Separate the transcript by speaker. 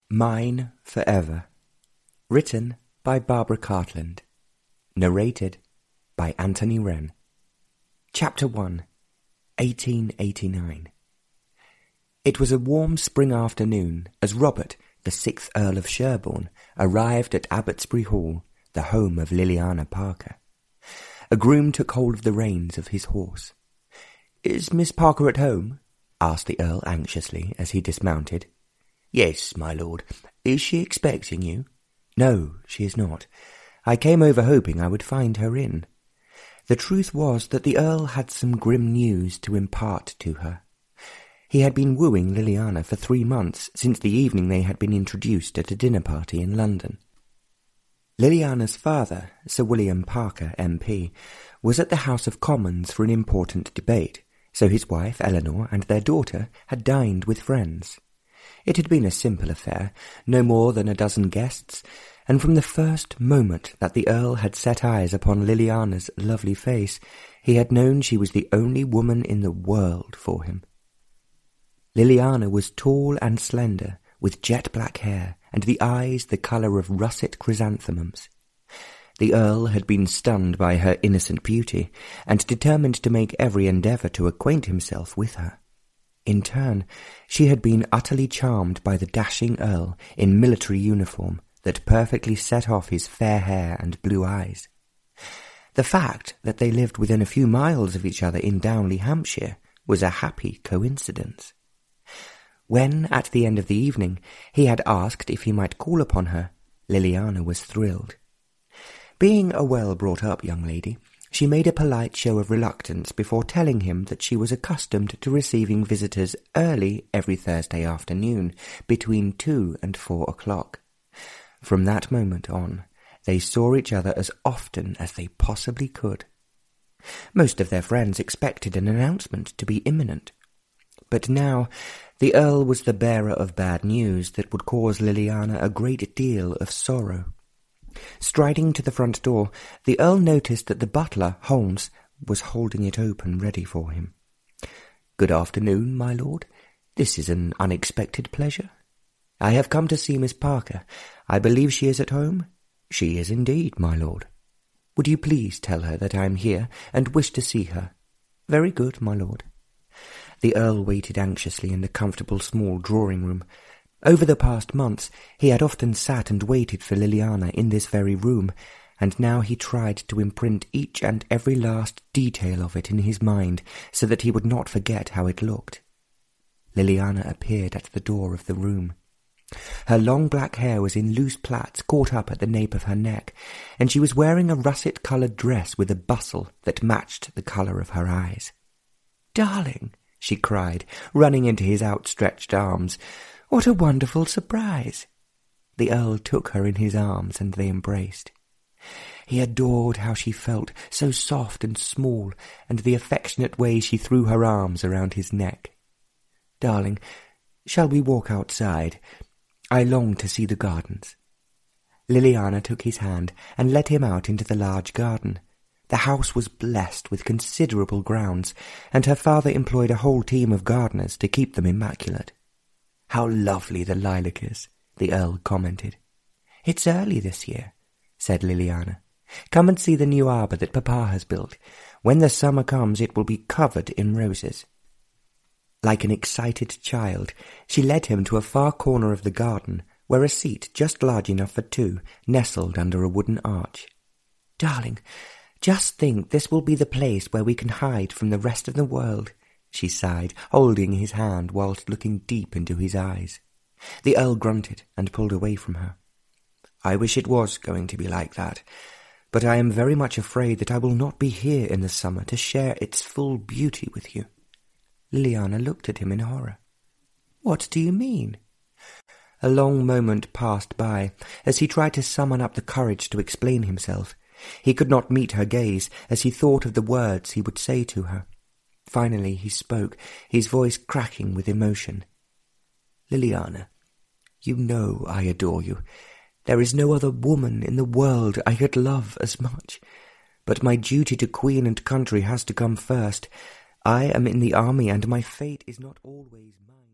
Speaker 1: Mine Forever. Written by Barbara Cartland. Narrated by Anthony Wren. Chapter 1, 1889. It was a warm spring afternoon as Robert, the 6th Earl of Sherborne, arrived at Abbotsbury Hall, the home of Liliana Parker. A groom took hold of the reins of his horse. "Is Miss Parker at home?" asked the Earl anxiously as he dismounted. "Yes, my lord. Is she expecting you?" "No, she is not. I came over hoping I would find her in." The truth was that the Earl had some grim news to impart to her. He had been wooing Liliana for 3 months, since the evening they had been introduced at a dinner party in London. Liliana's father, Sir William Parker, MP, was at the House of Commons for an important debate, so his wife, Eleanor, and their daughter had dined with friends. It had been a simple affair, no more than a dozen guests, and from the first moment that the Earl had set eyes upon Liliana's lovely face, he had known she was the only woman in the world for him. Liliana was tall and slender, with jet-black hair, and the eyes the colour of russet chrysanthemums. The Earl had been stunned by her innocent beauty, and determined to make every endeavour to acquaint himself with her. In turn, she had been utterly charmed by the dashing Earl in military uniform that perfectly set off his fair hair and blue eyes. The fact that they lived within a few miles of each other in Downley, Hampshire, was a happy coincidence. When, at the end of the evening, he had asked if he might call upon her, Liliana was thrilled. Being a well-brought-up young lady, she made a polite show of reluctance before telling him that she was accustomed to receiving visitors early every Thursday afternoon, between 2 and 4 o'clock. From that moment on, they saw each other as often as they possibly could. Most of their friends expected an announcement to be imminent. But now the Earl was the bearer of bad news that would cause Liliana a great deal of sorrow. Striding to the front door, the Earl noticed that the butler, Holmes, was holding it open ready for him. "Good afternoon, my lord. This is an unexpected pleasure. I have come to see Miss Parker. I believe she is at home?" "She is indeed, my lord." "Would you please tell her that I am here and wish to see her?" "Very good, my lord." The Earl waited anxiously in the comfortable small drawing-room. Over the past months he had often sat and waited for Liliana in this very room, and now he tried to imprint each and every last detail of it in his mind so that he would not forget how it looked. Liliana appeared at the door of the room. Her long black hair was in loose plaits caught up at the nape of her neck, and she was wearing a russet-coloured dress with a bustle that matched the colour of her eyes. "Darling," she cried, running into his outstretched arms, "what a wonderful surprise!" The Earl took her in his arms, and they embraced. He adored how she felt, so soft and small, and the affectionate way she threw her arms around his neck. "Darling, shall we walk outside? I long to see the gardens." Liliana took his hand and led him out into the large garden. The house was blessed with considerable grounds, and her father employed a whole team of gardeners to keep them immaculate. "How lovely the lilac is," the Earl commented. "It's early this year," said Liliana. "Come and see the new arbour that Papa has built. When the summer comes it will be covered in roses." Like an excited child, she led him to a far corner of the garden, where a seat just large enough for 2 nestled under a wooden arch. "Darling, just think this will be the place where we can hide from the rest of the world," she sighed, holding his hand whilst looking deep into his eyes. The Earl grunted and pulled away from her. "I wish it was going to be like that, but I am very much afraid that I will not be here in the summer to share its full beauty with you." Liliana looked at him in horror. "What do you mean?" A long moment passed by as he tried to summon up the courage to explain himself. He could not meet her gaze as he thought of the words he would say to her. Finally he spoke, his voice cracking with emotion. "Liliana, you know I adore you. There is no other woman in the world I could love as much. But my duty to Queen and country has to come first. I am in the army, and my fate is not always mine."